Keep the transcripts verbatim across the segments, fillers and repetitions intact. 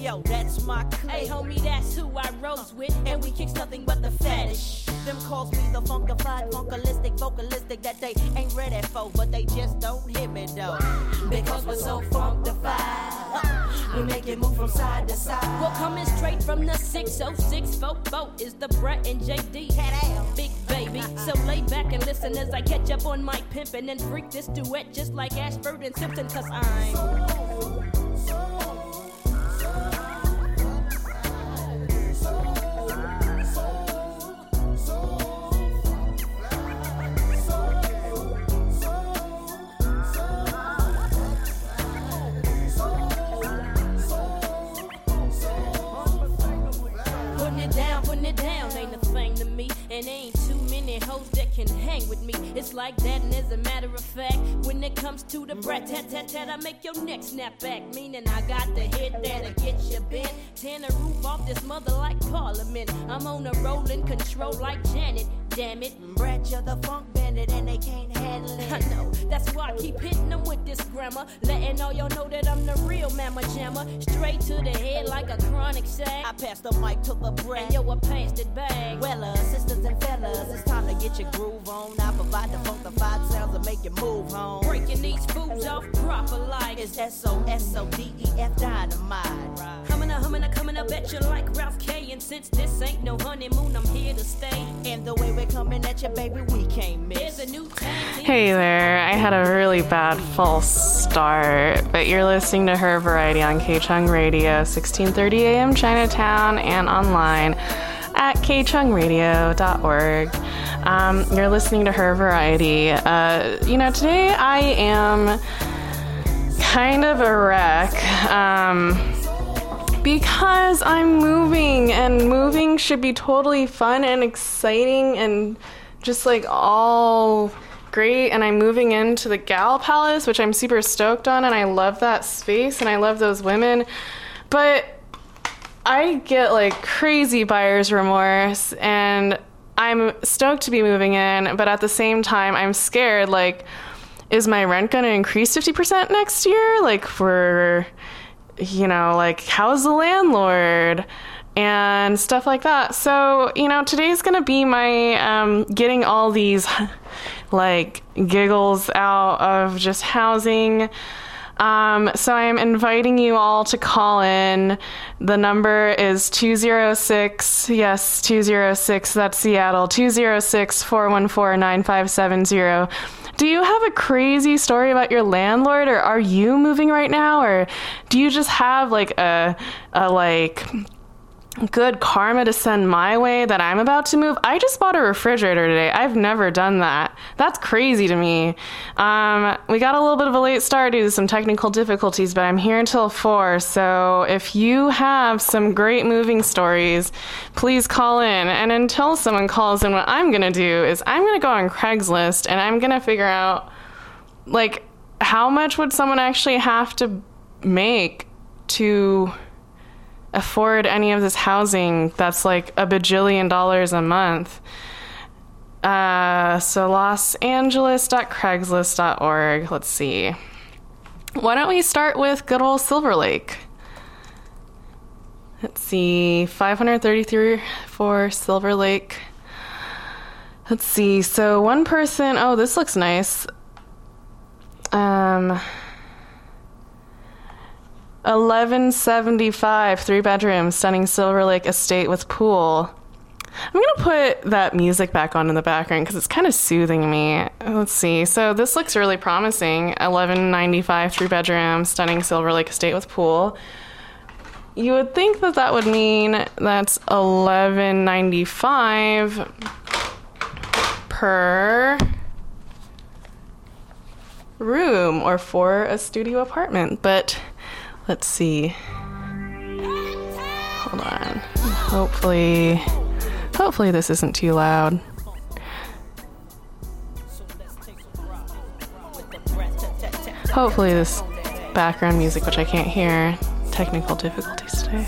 yo, that's my clique. Hey, homie, that's who I rose with, and we kicks nothing but the fetish. Them calls me the funkified, funkalistic, vocalistic that they ain't ready for, but they just don't hear me though. Because we're so funkified, we make it move from side to side. Well, coming straight from the six oh six four four is the Brett and J D. Big baby, so lay back and listen as I catch up on my pimpin' and freak this duet just like Ashford and Simpson, cause I'm so, so. And ain't too many hoes that can hang with me. It's like that, and as a matter of fact, when it comes to the brat tat tat tat, I make your neck snap back. Meaning I got the hit that'll get you bent. Tear the roof off this mother like Parliament. I'm on a rollin' control like Janet. Damn it, Brat, you're the funk bandit and they can't handle it. I know, that's why I keep hitting them with this grammar, letting all y'all know that I'm the real mamma jammer. Straight to the head like a chronic sack. I pass the mic to the Brat, and yo, I passed it back. Well, uh, sisters and fellas, it's time to get your groove on. I provide the funkified sounds that make you move home. Breaking these fools off proper like it's S O S O D E F dynamite. Right. Humming a humming a coming up at you like Ralph K. And since this ain't no honeymoon, I'm here to stay. And the way we're coming at you, baby, we can't miss. There's a new tag. Hey there, I had a really bad false start, but you're listening to Her Variety on K-Chung Radio, sixteen thirty a.m. Chinatown, and online at k chung radio dot org. Um, you're listening to Her Variety. Uh, you know, today I am kind of a wreck. Um... Because I'm moving, and moving should be totally fun and exciting and just like all great. And I'm moving into the Gal Palace, which I'm super stoked on, and I love that space and I love those women. But I get like crazy buyer's remorse, and I'm stoked to be moving in, but at the same time I'm scared, like, is my rent gonna increase fifty percent next year? Like, for... you know, like, how's the landlord and stuff like that. So, you know, today's gonna be my um, getting all these like giggles out of just housing. Um, so I'm inviting you all to call in. The number is two oh six, yes, two oh six, that's Seattle, two oh six, four one four, nine five seven zero. Do you have a crazy story about your landlord, or are you moving right now, or do you just have like a, a like good karma to send my way that I'm about to move? I just bought a refrigerator today. I've never done that. That's crazy to me. Um, we got a little bit of a late start due to some technical difficulties, but I'm here until four. So if you have some great moving stories, please call in. And until someone calls in, what I'm going to do is I'm going to go on Craigslist and I'm going to figure out, like, how much would someone actually have to make to afford any of this housing that's like a bajillion dollars a month. Uh, so los angeles dot craigslist dot org. Let's see. Why don't we start with good old Silver Lake? Let's see. five hundred thirty-three for Silver Lake. Let's see. So one person. Oh, this looks nice. Um... eleven seventy-five, three bedrooms, stunning Silver Lake estate with pool. I'm going to put that music back on in the background because it's kind of soothing me. Let's see. So this looks really promising. eleven ninety-five, three bedroom, stunning Silver Lake estate with pool. You would think that that would mean that's eleven ninety-five per room or for a studio apartment, but let's see. Hold on. Hopefully, hopefully this isn't too loud. Hopefully this background music, which I can't hear, technical difficulties today.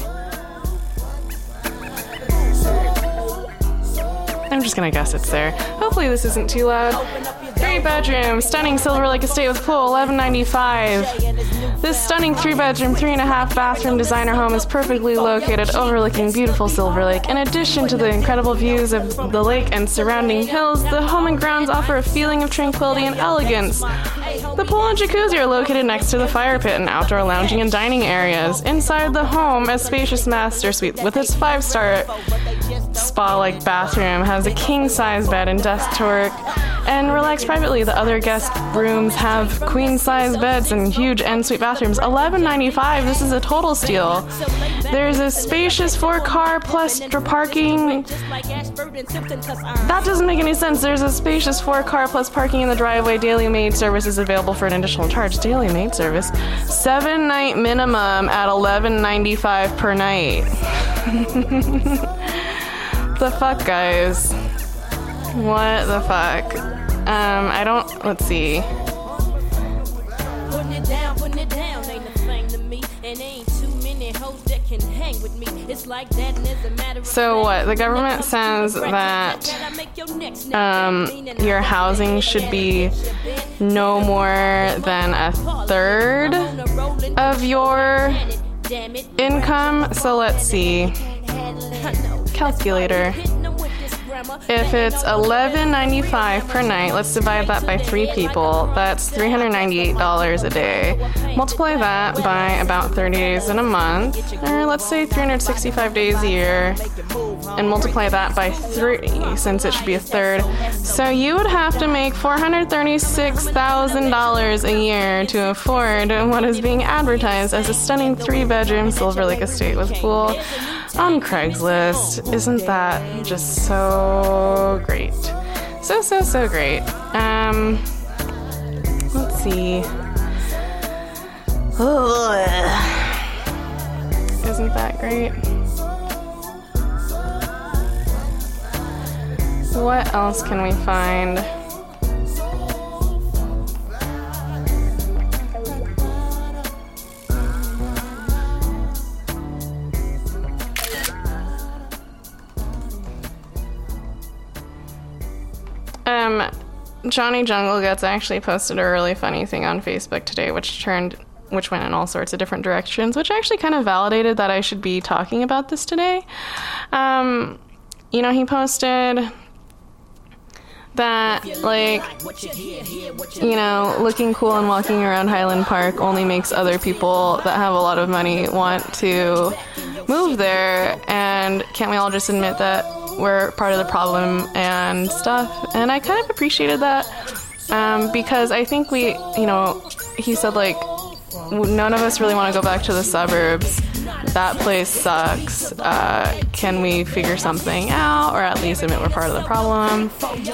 I'm just gonna guess it's there. Hopefully this isn't too loud. Three three-bedroom, stunning Silver Lake estate with pool, eleven ninety-five. This stunning three-bedroom, three-and-a-half bathroom designer home is perfectly located overlooking beautiful Silver Lake. In addition to the incredible views of the lake and surrounding hills, the home and grounds offer a feeling of tranquility and elegance. The pool and jacuzzi are located next to the fire pit and outdoor lounging and dining areas. Inside the home, a spacious master suite with its five-star spa-like bathroom has a king-size bed and desk to work and relax privately. The other guest rooms have queen-size beds and huge en-suite bathrooms. eleven ninety-five. This is a total steal. There's a spacious four-car plus parking. That doesn't make any sense. There's a spacious four-car plus parking in the driveway. Daily maid service is available for an additional charge. Daily maid service. Seven-night minimum at eleven ninety-five per night. The fuck, guys? What the fuck? Um, I don't. Let's see. Putting it down, putting it down ain't a thing to me, and ain't too many hoes that can hang with me. It's like that, and as a matter of So what? The government says that um, your housing should be no more than a third of your income. So let's see. Calculator. If it's eleven ninety-five per night, let's divide that by three people. That's three hundred ninety-eight dollars a day. Multiply that by about thirty days in a month, or let's say three hundred sixty-five days a year, and multiply that by three, since it should be a third. So you would have to make four hundred thirty-six thousand dollars a year to afford what is being advertised as a stunning three-bedroom Silver Lake estate with pool on Craigslist. Isn't that just so great? So, so, so great. Um, let's see. Ugh. Isn't that great? What else can we find? Um, Johnny Jungle Guts actually posted a really funny thing on Facebook today, which turned, which went in all sorts of different directions, which actually kind of validated that I should be talking about this today. Um, you know, he posted that, like, you know, looking cool and walking around Highland Park only makes other people that have a lot of money want to move there, and can't we all just admit that we're part of the problem and stuff? And I kind of appreciated that, um, because I think we, you know, he said, like, none of us really want to go back to the suburbs. That place sucks. Uh, can we figure something out, or at least admit we're part of the problem?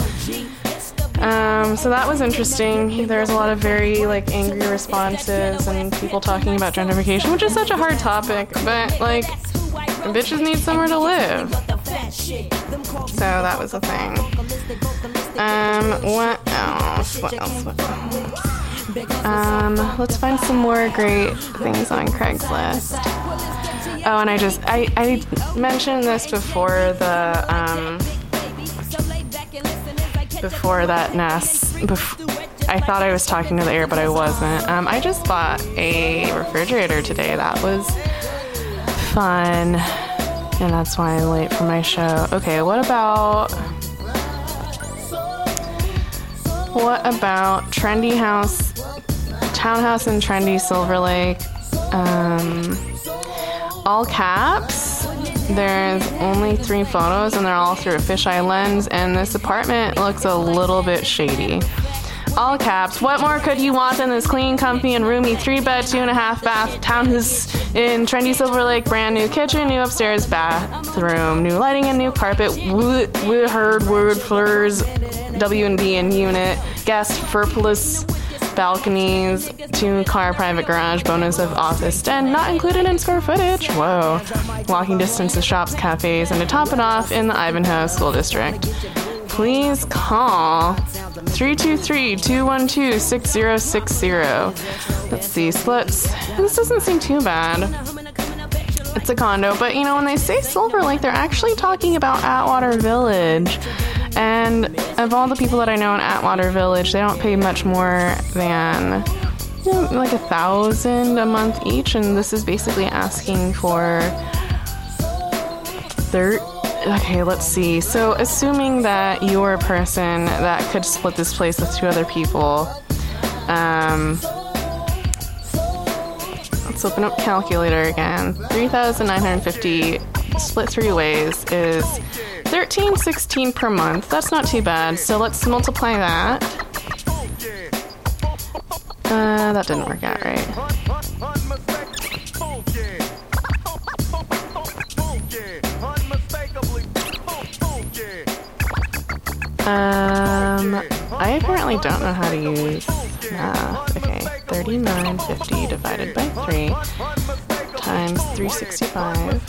Um, so that was interesting. There's a lot of very, like, angry responses and people talking about gentrification, which is such a hard topic, but, like, bitches need somewhere to live. So that was a thing. Um, what else? What else? What else? Um, let's find some more great things on Craigslist. Oh, and I just, I, I mentioned this before the, um, before that N A S, bef- I thought I was talking to the air, but I wasn't. Um, I just bought a refrigerator today. That was fun, and that's why I'm late for my show. Okay, what about, what about Trendy House, Townhouse in Trendy Silver Lake, um, all caps. There's only three photos, and they're all through a fisheye lens, and this apartment looks a little bit shady. All caps. What more could you want than this clean, comfy, and roomy three-bed, two-and-a-half bath townhouse in trendy Silver Lake? Brand new kitchen, new upstairs bathroom, new lighting, and new carpet. Wood, wood, herd, wood, floors, W and D in unit, guest, furpless balconies, two-car private garage, bonus of office den, not included in square footage. Whoa. Walking distance to shops, cafes, and to top it off in the Ivanhoe School District. Please call three two three, two one two, six zero six zero. Let's see, so let's, this doesn't seem too bad. It's a condo, but you know, when they say Silver Lake, they're actually talking about Atwater Village. And of all the people that I know in Atwater Village, they don't pay much more than you know, like a thousand a month each, and this is basically asking for thirty. Okay, let's see. So, assuming that you're a person that could split this place with two other people, um, let's open up calculator again. three thousand nine hundred fifty split three ways is thirteen sixteen per month. That's not too bad. So let's multiply that. Uh, that didn't work out right. Um, I apparently don't know how to use math. Okay, thirty-nine fifty divided by three times three sixty-five.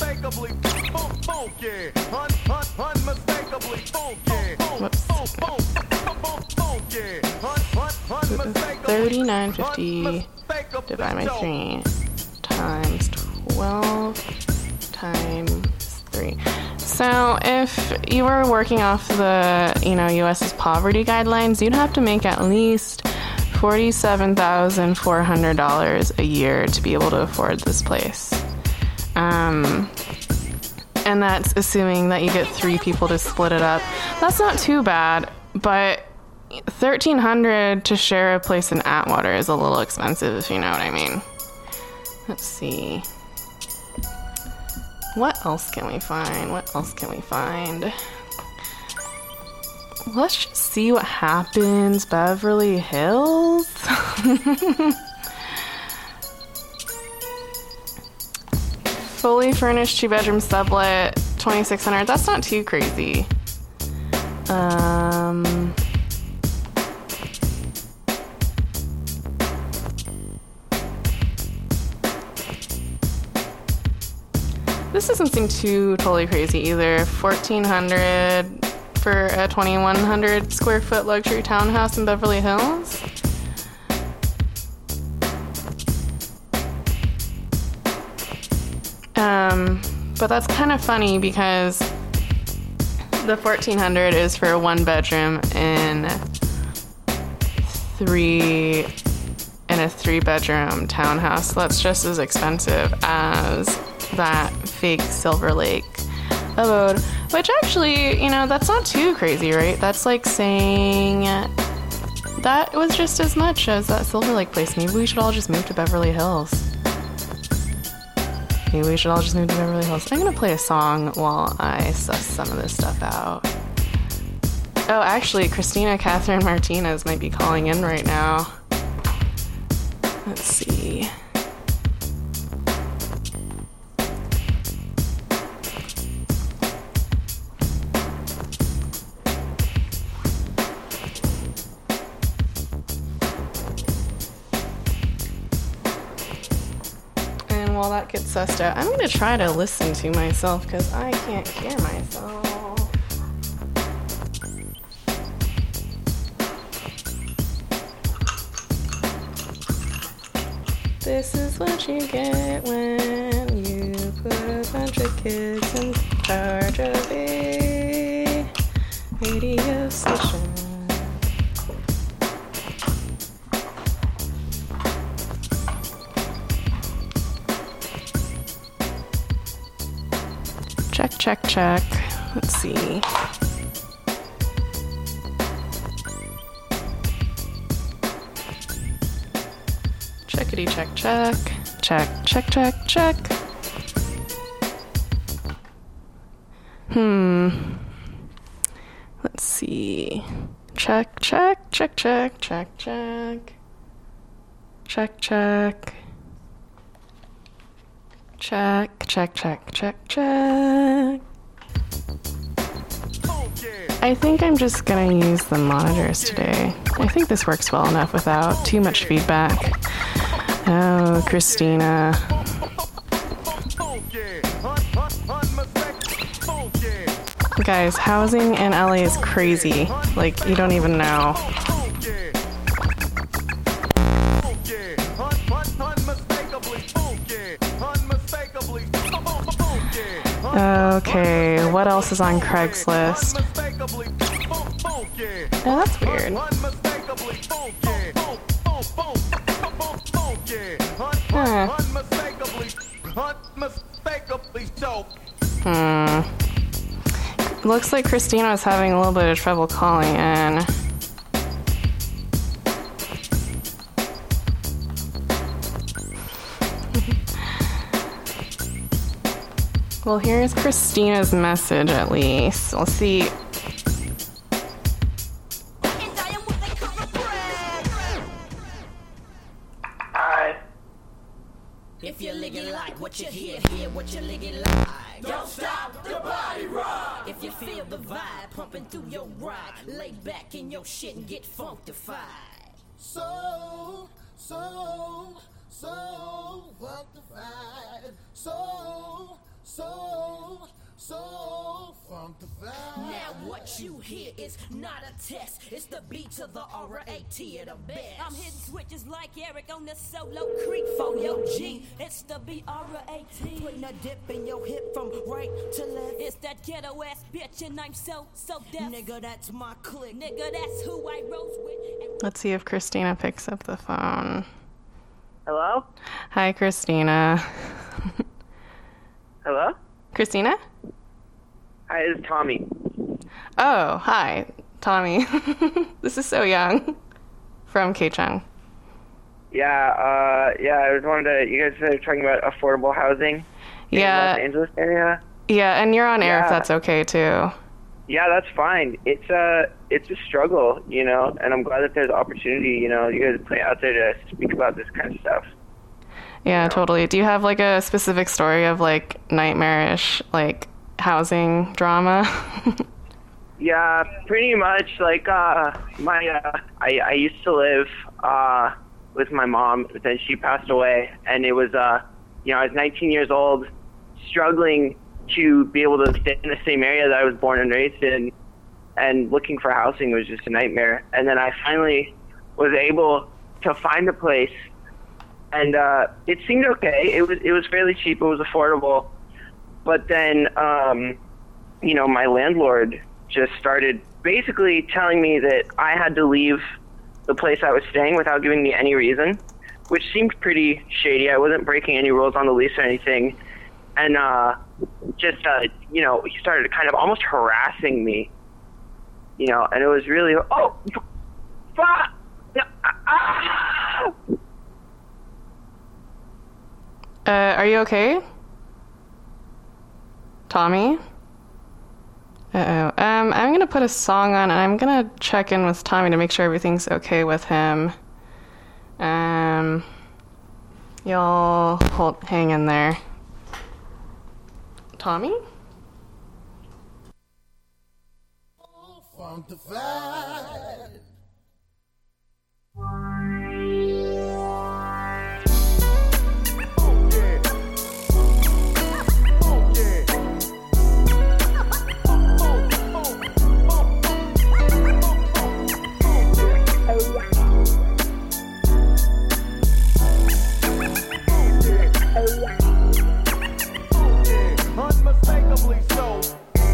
Whoops. thirty-nine fifty divided by three times twelve times three. So if you were working off the, you know, U S's poverty guidelines, you'd have to make at least forty-seven thousand four hundred dollars a year to be able to afford this place. Um, and that's assuming that you get three people to split it up. That's not too bad, but thirteen hundred dollars to share a place in Atwater is a little expensive, if you know what I mean. Let's see. What else can we find? What else can we find? Let's just see what happens. Beverly Hills? Fully furnished two-bedroom sublet, twenty-six hundred dollars. That's not too crazy. Um... This doesn't seem too totally crazy either. fourteen hundred dollars for a twenty-one hundred square foot luxury townhouse in Beverly Hills. Um, but that's kind of funny because the fourteen hundred dollars is for a one bedroom in three in a three bedroom townhouse. So that's just as expensive as that fake Silver Lake abode, which actually, you know, that's not too crazy, right? That's like saying that was just as much as that Silver Lake place. Maybe we should all just move to Beverly Hills. Maybe we should all just move to Beverly Hills. I'm gonna play a song while I suss some of this stuff out. Oh, actually, Christina Catherine Martinez might be calling in right now. Let's see. While that gets sussed out, I'm going to try to listen to myself because I can't hear myself. This is what you get when you put a bunch of kids in charge of a radio station. Check, check, check. Let's see. Checkity, check, check. Check, check, check, check. Hmm. Let's see. Check, check, check, check, check, check. Check, check. Check, check, check, check, check. I think I'm just gonna use the monitors today. I think this works well enough without too much feedback. Oh, Christina. Guys, housing in L A is crazy. Like, you don't even know. Okay, what else is on Craigslist? Oh, that's weird. Huh. Hmm. Looks like Christina was having a little bit of trouble calling in. Well, here's Christina's message at least. We'll see. Hi. If you're licking like what you hear, hear what you're licking like. Don't stop the body rock. If you feel the vibe pumping through your ride, lay back in your shit and get funkified. So, so, so funkified. So, so, so funkified. Now what you hear is not a test. It's the beat to the R A T at the best. I'm hitting switches like Eric on the solo creek for your G. It's the B R A T. Putting a dip in your hip from right to left. It's that ghetto ass bitch and I'm so, so deaf. Nigga, that's my clique. Nigga, that's who I rose with. And Let's see if Christina picks up the phone. Hello? Hi, Christina. Hello? Christina? Hi, this is Tommy. Oh, hi, Tommy. This is So Young from K-Chung. Yeah, uh, yeah, I was wondering, to, you guys are talking about affordable housing in Yeah, the Los Angeles area? yeah, and you're on air if Yeah. that's okay too. Yeah, that's fine. It's a, it's a struggle, you know, and I'm glad that there's opportunity, you know, you guys play out there to speak about this kind of stuff. Yeah, totally. Do you have like a specific story of like nightmarish like housing drama? Yeah, pretty much, like, uh, my, uh, I, I used to live, uh, with my mom, but then she passed away, and it was, uh, you know, I was nineteen years old, struggling to be able to stay in the same area that I was born and raised in, and looking for housing was just a nightmare. And then I finally was able to find a place, and, uh, it seemed okay. It was, it was fairly cheap, it was affordable, but then, um, you know, my landlord just started basically telling me that I had to leave the place I was staying without giving me any reason, which seemed pretty shady. I wasn't breaking any rules on the lease or anything. And uh, just, uh, you know, he started kind of almost harassing me, you know, and it was really, oh, fuck! Ah! Uh, are you okay? Tommy? Uh-oh. Um, I'm gonna put a song on and I'm gonna check in with Tommy to make sure everything's okay with him. Um, y'all hold, hang in there. Tommy? Funkified. Unmistakably so.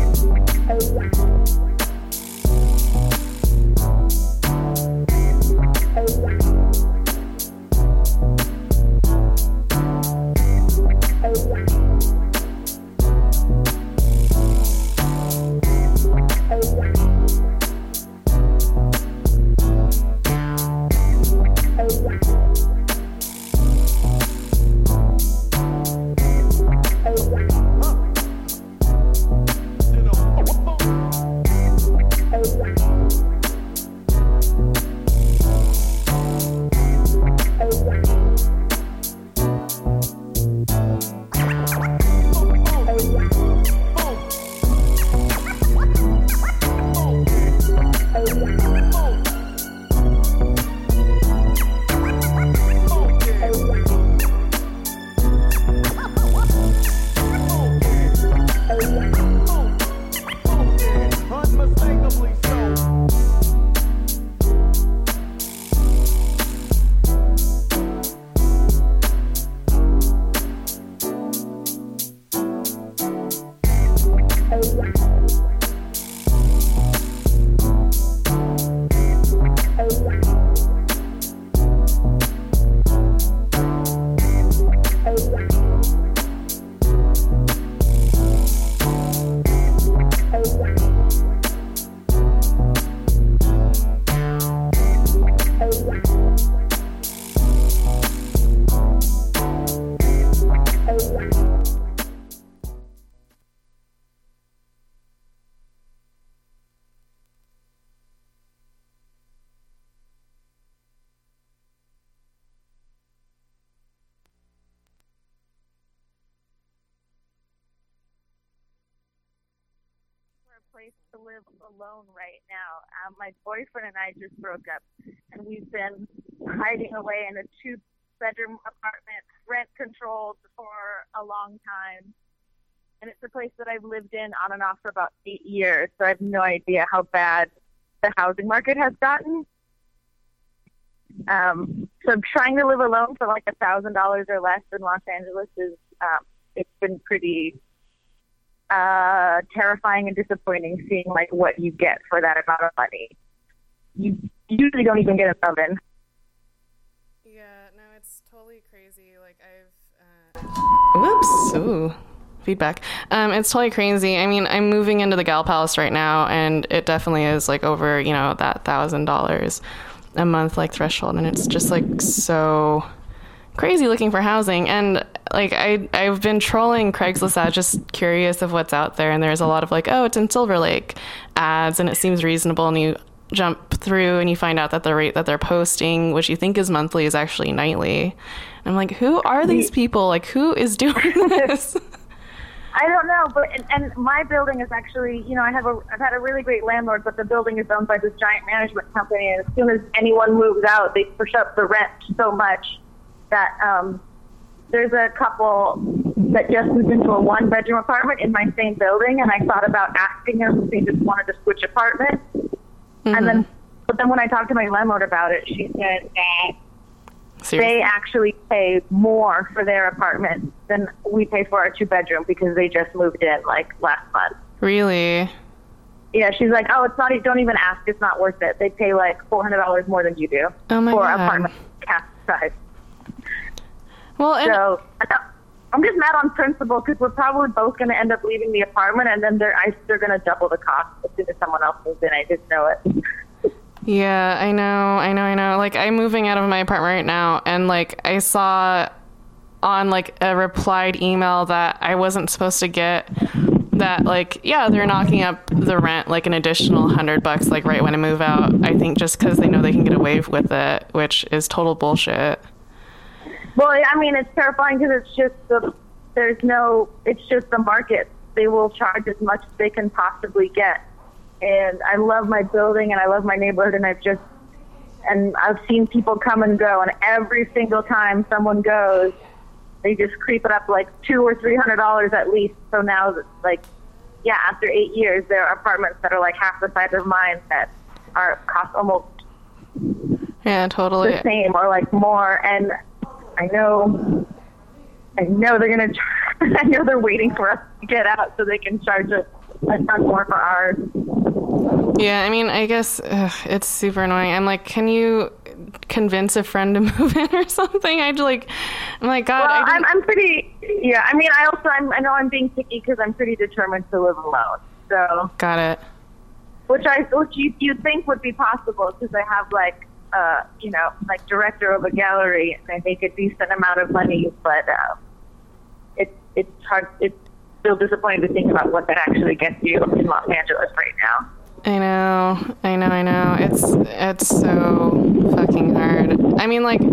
Unmistakably so. Place to live alone right now. Um, my boyfriend and I just broke up, and we've been hiding away in a two-bedroom apartment, rent-controlled for a long time. And it's a place that I've lived in on and off for about eight years, so I have no idea how bad the housing market has gotten. Um, so trying to live alone for like a thousand dollars or less in Los Angeles is um, it's been pretty uh terrifying and disappointing, seeing like what you get for that amount of money. You usually don't even get an oven. Yeah, no, it's totally crazy. Like I've uh... whoops ooh feedback um it's totally crazy. I mean, I'm moving into the Gal Palace right now, and it definitely is like over, you know, that thousand dollars a month like threshold, and it's just like so crazy looking for housing. And like I I've been trolling Craigslist ads, just curious of what's out there, and there's a lot of like, oh, it's in Silver Lake ads, and it seems reasonable, and you jump through and you find out that the rate that they're posting, which you think is monthly, is actually nightly. And I'm like, who are these people? Like, who is doing this? I don't know, but and, and my building is actually, you know, I have a I've had a really great landlord, but the building is owned by this giant management company, and as soon as anyone moves out, they push up the rent so much that um there's a couple that just moved into a one-bedroom apartment in my same building, and I thought about asking them if they just wanted to switch apartments. Mm-hmm. And then, but then when I talked to my landlord about it, she said that Seriously? They actually pay more for their apartment than we pay for our two-bedroom because they just moved in, like, last month. Really? Yeah, she's like, oh, it's not, don't even ask, it's not worth it. They pay, like, four hundred dollars more than you do oh my for God. apartment cap size. Well, and so I'm just mad on principle because we're probably both going to end up leaving the apartment, and then they're I, they're going to double the cost as soon as someone else moves in. I didn't know it. Yeah, I know, I know, I know. Like, I'm moving out of my apartment right now, and like I saw on like a replied email that I wasn't supposed to get. That like, yeah, they're knocking up the rent like an additional hundred bucks like right when I move out. I think just because they know they can get away with it, which is total bullshit. Well, I mean, it's terrifying because it's just the, there's no, it's just the market. They will charge as much as they can possibly get. And I love my building and I love my neighborhood, and I've just, and I've seen people come and go, and every single time someone goes, they just creep it up like two or three hundred dollars at least. So now, like, yeah, after eight years, there are apartments that are like half the size of mine that are cost almost yeah, totally the same or like more. And I know, I know they're gonna. I know they're waiting for us to get out so they can charge us a ton more for ours. Yeah, I mean, I guess ugh, it's super annoying. I'm like, can you convince a friend to move in or something? I'd like, I'm like, God. Well, I I'm, I'm pretty. Yeah, I mean, I also, I'm, I know I'm being picky because I'm pretty determined to live alone. So got it. Which I, which you you think would be possible because I have like. Uh, you know, like director of a gallery, and I make a decent amount of money, but uh, it's it's hard. It's still disappointing to think about what that actually gets you in Los Angeles right now. I know, I know, I know. It's it's so fucking hard. I mean, like,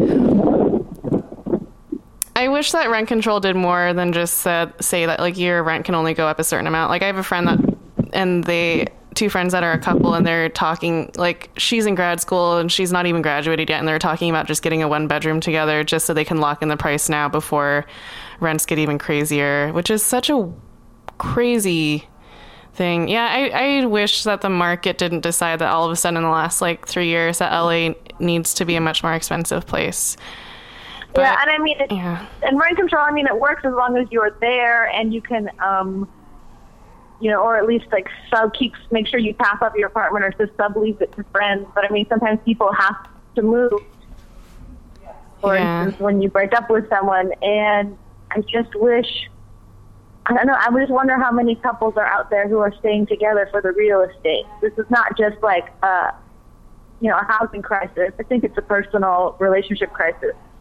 I wish that rent control did more than just said say that like your rent can only go up a certain amount. Like, I have a friend that, and they. two friends that are a couple, and they're talking, like, she's in grad school and she's not even graduated yet, and they're talking about just getting a one bedroom together just so they can lock in the price now before rents get even crazier, which is such a crazy thing. Yeah, I, I wish that the market didn't decide that all of a sudden in the last like three years that L A needs to be a much more expensive place. But, yeah, and I mean, it, yeah. and rent control, I mean, it works as long as you're there and you can, um, you know, or at least like sub keep make sure you pass up your apartment or to sublease it to friends. But I mean, sometimes people have to move. For yeah. instance, when you break up with someone, and I just wish, I don't know, I just wonder how many couples are out there who are staying together for the real estate. This is not just like a, you know, a housing crisis. I think it's a personal relationship crisis.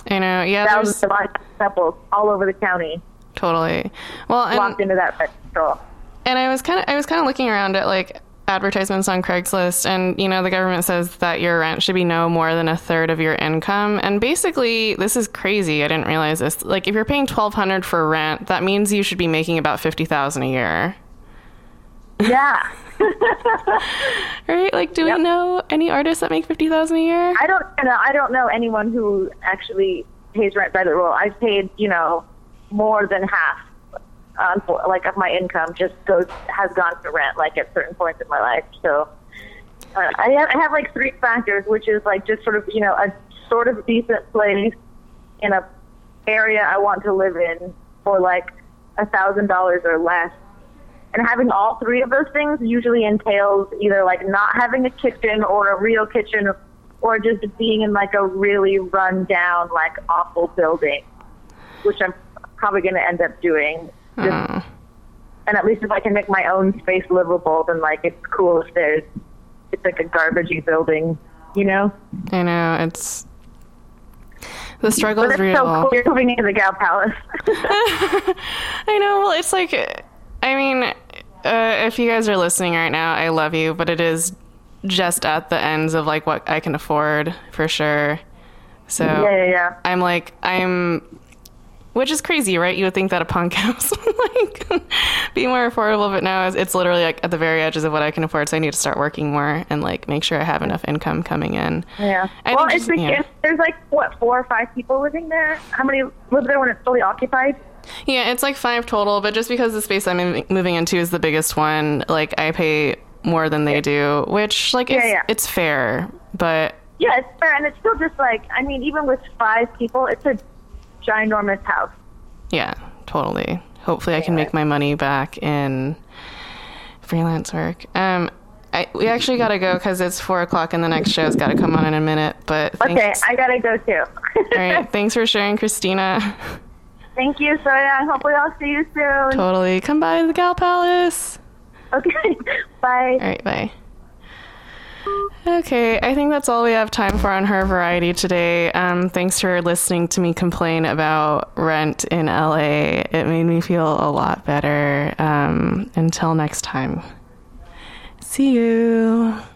I know. Yeah, Thousands there's of couples all over the county totally. Well, locked and, into that rent control. and I was kind of I was kind of looking around at like advertisements on Craigslist, and you know the government says that your rent should be no more than a third of your income, and basically this is crazy. I didn't realize this. Like if you're paying twelve hundred dollars for rent, that means you should be making about fifty thousand dollars a year. Yeah. Right? Like, do Yep. we know any artists that make fifty thousand dollars a year? I don't know. I don't know anyone who actually pays rent by the rule. I've paid, you know, more than half, um, like of my income just goes has gone to rent, like at certain points in my life. So uh, I, have, I have like three factors, which is like just sort of, you know, a sort of decent place in a area I want to live in for like a thousand dollars or less. And having all three of those things usually entails either like not having a kitchen or a real kitchen, or just being in like a really run down, like awful building, which I'm probably going to end up doing. Just, Oh. And at least if I can make my own space livable, then like it's cool if there's it's like a garbagey building, you know. I know, it's the struggle But is it's real. so cool. You're coming into the Gal Palace. I know. Well, it's like, I mean, uh, if you guys are listening right now, I love you, but it is just at the ends of like what I can afford for sure. So yeah, yeah, yeah. I'm like, I'm, which is crazy, right? You would think that a punk house would like be more affordable, but no, it's, it's literally like at the very edges of what I can afford. So I need to start working more and like make sure I have enough income coming in. Yeah. I well, think it's just- like, yeah. it's, there's like what four or five people living there. How many live there when it's fully occupied? Yeah, it's like five total, but just because the space I'm in, moving into is the biggest one, like I pay more than they do, which like Yeah, it's, yeah. it's fair, but Yeah, it's fair, and it's still just like, I mean, even with five people, it's a ginormous house. yeah, totally. Hopefully I can make my money back in freelance work. Um, I, we actually got to go because it's four o'clock and the next show's got to come on in a minute, but Okay, thanks. I gotta go too. All right, thanks for sharing, Christina. Thank you, Soya. Hopefully I'll see you soon. Totally. Come by the Gal Palace. Okay, bye. All right, bye. Okay, I think that's all we have time for on Her Variety today. Um, thanks for listening to me complain about rent in L A. It made me feel a lot better. Um, until next time. See you.